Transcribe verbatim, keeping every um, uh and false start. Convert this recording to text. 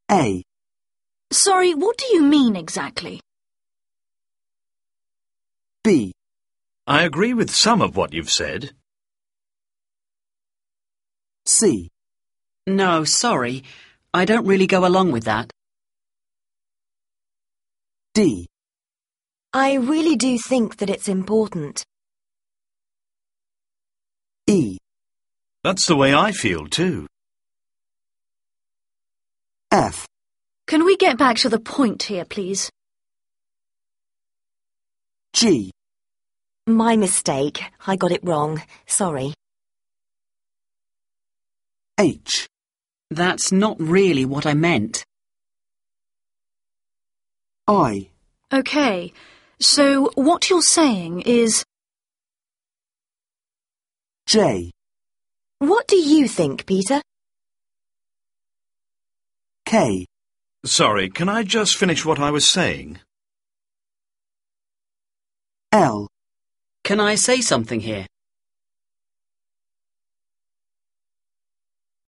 A. Sorry, what do you mean exactly? B. I agree with some of what you've said. C. No, sorry. I don't really go along with that. D. I really do think that it's important. E. That's the way I feel too. F. Can we get back to the point here, please? G. My mistake. I got it wrong. Sorry. H. That's not really what I meant. I. Okay, so what you're saying is... J. What do you think, Peter? K. Sorry, can I just finish what I was saying? L. Can I say something here?